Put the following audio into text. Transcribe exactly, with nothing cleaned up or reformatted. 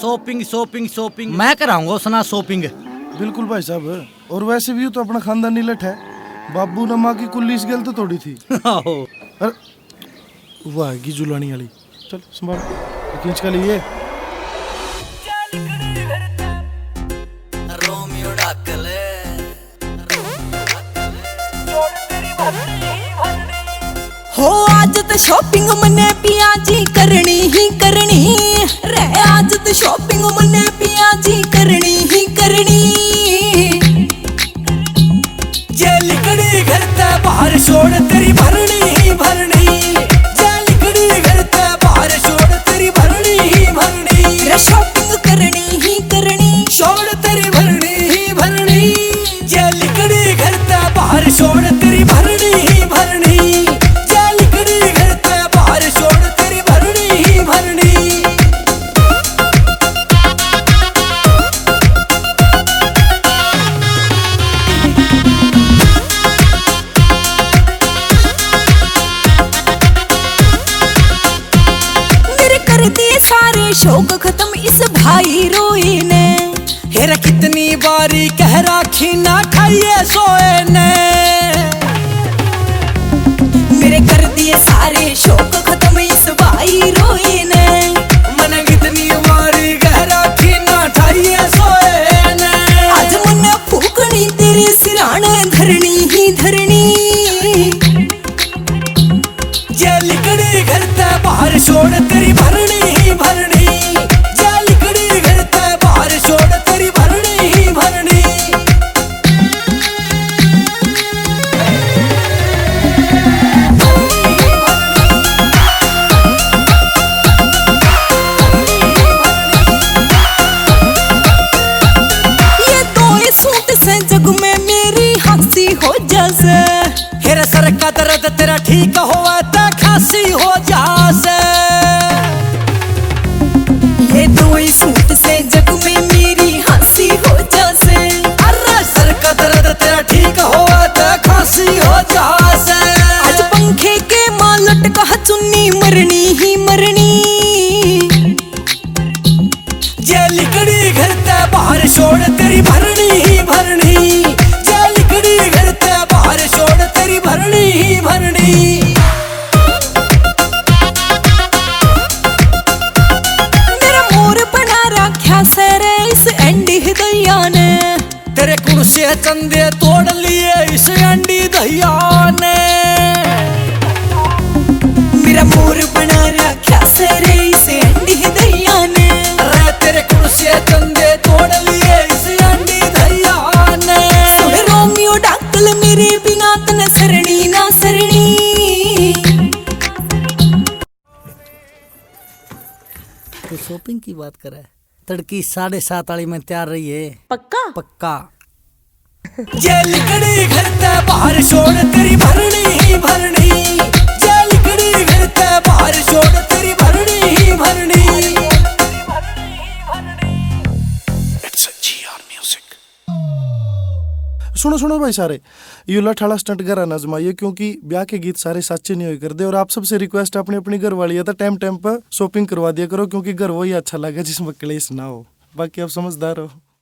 Shopping shopping shopping मैं कराऊंगा उसना शॉपिंग। बिल्कुल भाई साहब, और वैसे भी तो अपना खानदानी लठ है। बाबू ने माँ की कुल्ली इस गल तो तोड़ी थी। अरे वो आएगी जुलानी वाली, चल संभाल खींच का लिए। हो आज तो शॉपिंग मने पिया जी करनी ही करनी रे, आज तो शॉपिंग मने पिया जी करनी ही करनी। जे लिकड़ी घर ते बाहर छोड़ तेरी भरनी ही भरनी, जे लिकड़ी घर ते बाहर छोड़ तेरी भरनी ही भरनी रे, शॉपिंग करनी ही करनी छोड़ तेरी भरनी ही भरनी, जे लिकड़ी घर ते बाहर छोड़ तेरी भरनी ही भरनी, जे लिकड़ी घर ते बाहर छोड़ तेरी भरनी ही भरनी। सारे शौक खत्म इस भाई रोई ने, हेरा कितनी बारी कह राखी ना खाइए सोए ने, मेरे कर दिए सारे शौक खत्म इस भाई रोई ने, मन कितनी बारी कह राखी ना खाइए सोए ने, आज मन फूकनी तेरे सिराने धरनी ही धरनी। जे लिकड़ी घर ते बाहर छोड़ तेरी भरनी ही भरनी, जे लिकड़ी घर ते बाहर छोड़ तेरी भरनी ही भरनी। ये तो इस सूट से जग में मेरी हंसी हो जासे, हेरा सर का दर्द तेरा ठीक होवा ते खांसी हो जासे, ये दो ही सूट से जग में मेरी हंसी हो जासे, अरे सर का दर्द तेरा ठीक होवा ते खांसी हो जासे। आज पंखे के मां लटका चुन्नी मरनी ही मरनी। जे लिकड़ी घर ते बाहर छोड़ तेरी भरनी ही भरनी, जे लिकड़ी घर ते बाहर छोड़ तेरी भरनी ही भरनी। सरे इस एंडी दहिया ने, तेरे कुर्से चंदे तोड़ लिए इस एंडी दहिया ने, मेरा मोर बना रखा सरे इस एंडी दहिया ने, अरे तेरे कुर्से चंदे तोड़ लिए इस एंडी दहिया ने। सुन रोमियो डाकल मेरे बिना तन सरणी ना सरणी। तो शॉपिंग की बात करे, तड़की साढ़े सात वाली में तैयार रही है पक्का पक्का। जे लिकड़ी घर ते बाहर छोड़ तेरी भरनी ही भरनी, जे लिकड़ी घर ते बाहर छोड़ तेरी भरनी ही भरनी। सुनो सुनो भाई सारे, ये लठाला स्टंट करा ना जमाइए, क्योंकि ब्याह के गीत सारे सच्चे नहीं हो कर दे। और आप सबसे रिक्वेस्ट अपनी अपनी घर वाली है तो टाइम टाइम पर शॉपिंग करवा दिया करो, क्योंकि घर वही अच्छा लगे जिसमें क्लेश ना हो। बाकी आप समझदार हो।